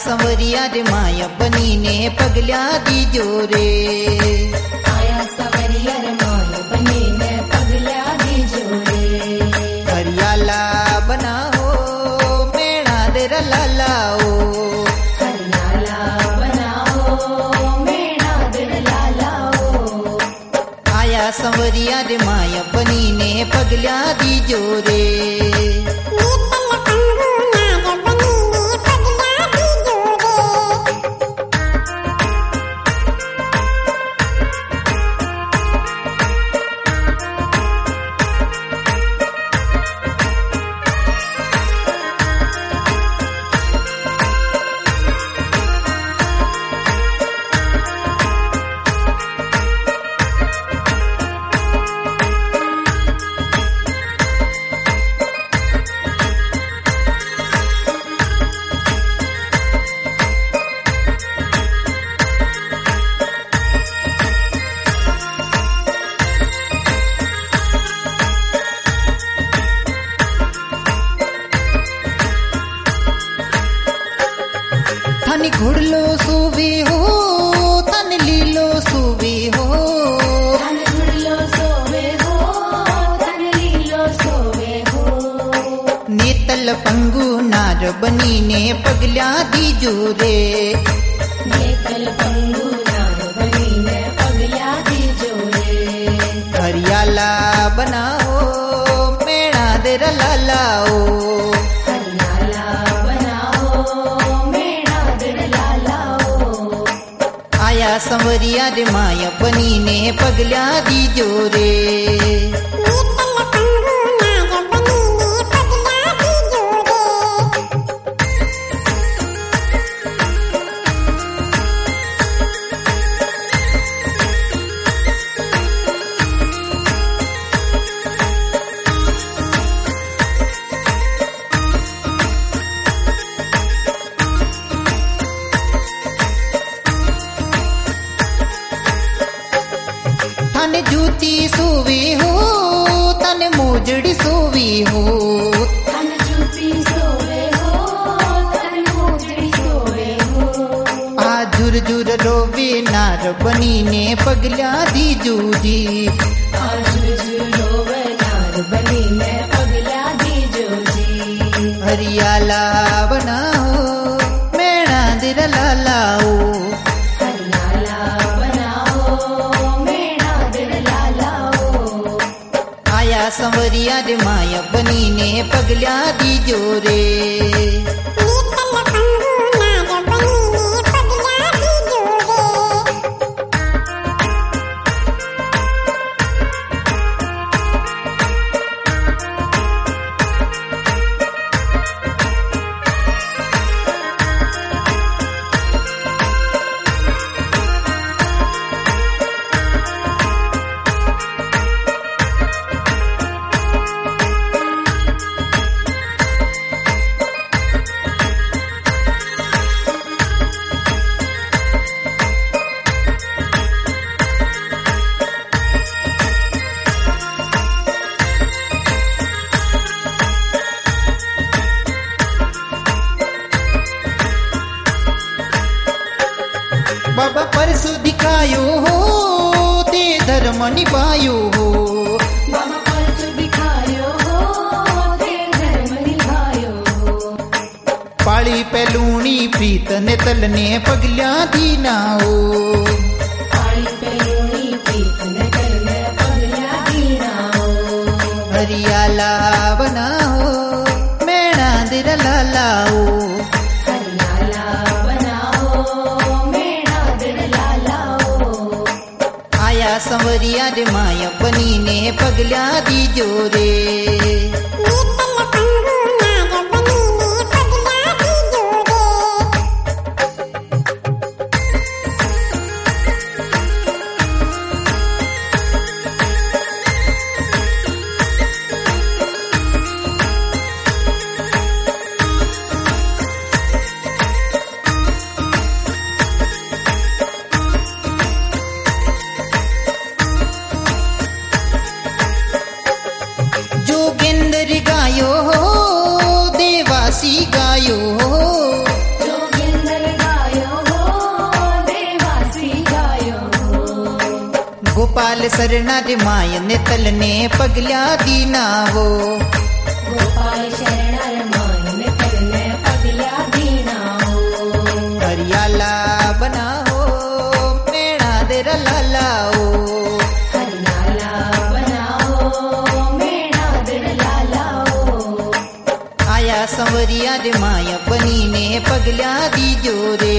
संवरिया रे माया बनी ने पगल्या दी जोरे। आया संवरिया रे माया बनी ने पगल्या दी जोरे। हरियाला बनाओ मेणा रे लालाओ। हरियाला बनाओ मेणा रे लालाओ। आया संवरिया रे माया बनी ने पगल्या दी जोरे। थानी घुड़लो सुवी हो थान लीलो सुवी हो। थान घुड़लो सोवे हो थान लीलो सोवे हो। नेतल पंगु नार बनी ने पगल्या दी जोरे। नेतल पंगु नार बनी ने पगल्या दी जोरे। हरियाला बनाओ मेणा दे लालाओ। आया संवरिया रे माया बनी ने पगल्या दी जोरे। थाने जूती सोवी हो थाने मोजड़ी सोवी हो। थान जूती सोवे हो थान मोजड़ी सोवे हो। आ झुर झुर रोवे नार बनी ने पगल्या दी जूजी। आज रोवे नार बनी ने पगल्या दी जोजी। हरियाला बनाओ मेणा दे लालाओ। हरियाला बनाओ मेणा दे लालाओ। आया संवरिया रे माया बनी ने पगल्या दी जोरे। बाबा परसु दिखायो हो ते धर्म निभायो हो। बाबा परसु दिखायो हो ते धर्म निभायो हो। पाली पैलूणी प्रीत ने तलने पगल्या दी नाओ। पाली पैलूणी प्रीत ने तलने पगल्या दी नाओ। हरियाला बनाओ मेणा दे लालाओ। हरियाला बनाओ मेणा दे लालाओ। आया संवरिया रे माया बनी ने पगल्या दी जोरे। सरना रे माय ने तलने पगल्या दीनावो गोपाल शरणर मान करने पगला दीनाओ हरियाला बनाओ मेणा देर लालाओ हरियाला बनाओ मेणा दिल लालाओ आया संवरिया रे माया बनी ने पगल्या दीजो रे